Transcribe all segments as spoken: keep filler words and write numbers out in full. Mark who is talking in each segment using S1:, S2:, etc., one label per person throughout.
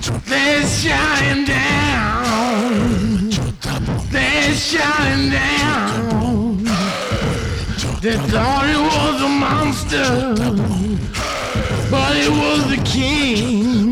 S1: They're shutting down. They're shutting down. They thought it was a monster, but it was the king.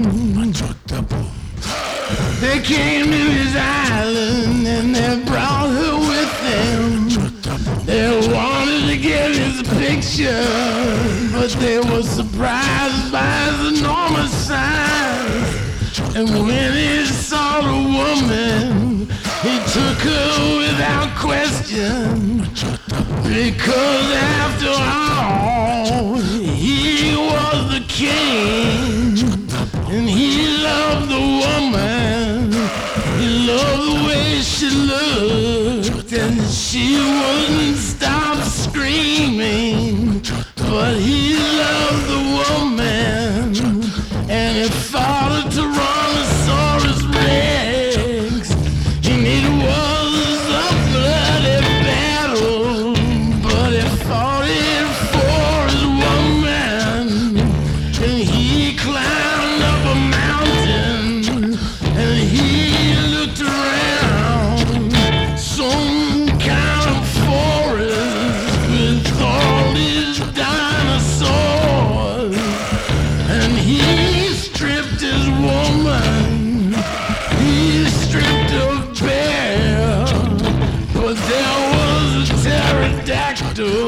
S1: They came to his island and they brought her with them. They wanted to get his picture, but they were surprised by his enormous size. And when he saw the woman, he took her without question, because after all, he was the king, and he loved the woman. He loved the way she looked, and she wouldn't stop screaming, but he loved the woman, and he fought a Tyrannosaurus Rex, and it was a bloody battle, but he fought it for his woman, and he climbed up a mountain, and he looked around, some kind of forest with all his dinosaurs, and he stripped his woman, he stripped her bare, but there was a pterodactyl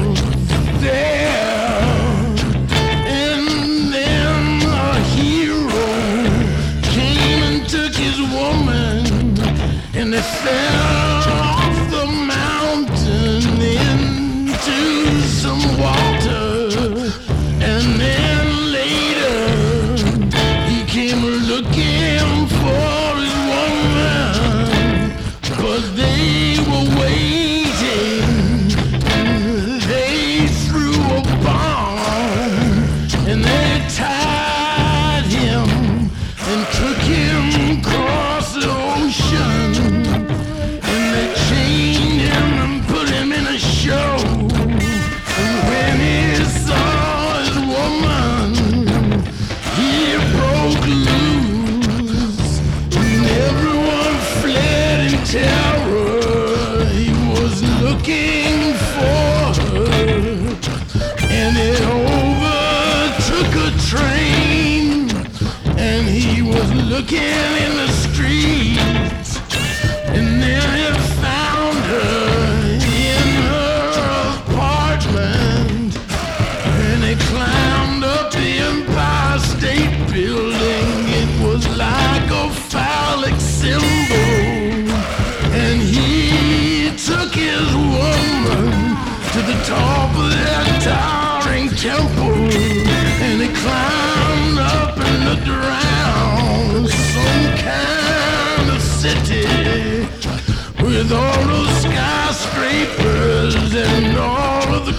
S1: there, and then a hero came and took his woman, and they fell off the mountain into some water, and then later he came looking for his woman, but they were waiting, and they threw a bomb, and they tied him and took him across the ocean, and they chained him and put him in a show. And when he saw his woman, he broke loose, and everyone fled in terror. He was looking for her, and it overtook a train, and he was looking in the streets, and then he found her in her apartment, and he climbed up the Empire State Building. It was like a phallic symbol, and he took his woman to the top of that towering temple, and he climbed up and looked around, some kind of city with all those skyscrapers and all of the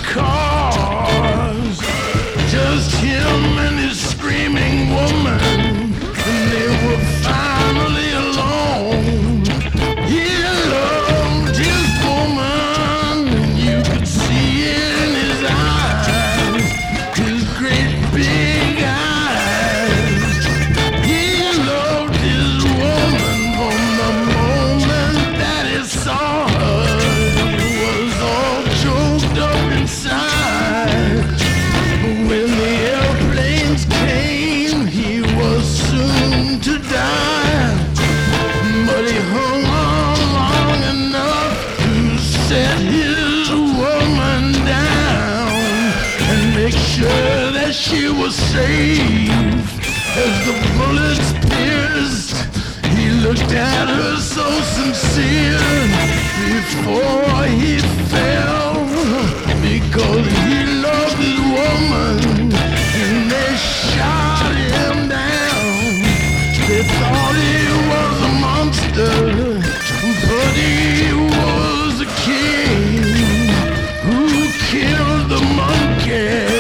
S1: cars, just him and his screaming woman, and they were finally alone. He loved his woman, and you could see it in his eyes, his great big eyes. He loved his woman from the moment that he saw her. He was all choked up inside. But when the airplanes came, he was soon to die. But he hung on long enough to set his woman down and make sure that she was safe. As the bullets pierced, he looked at her so sincere before he fell, because he loved his woman, and they shot him down. They thought he was a monster, but he was a king who killed the monkey.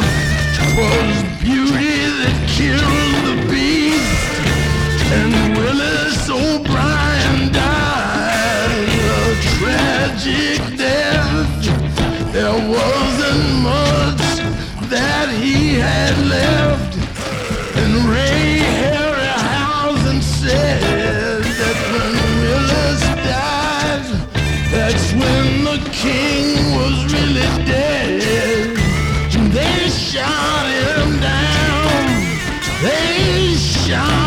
S1: 'Twas beauty that killed the beast, and Willis O'Brien died a tragic death. There wasn't shine.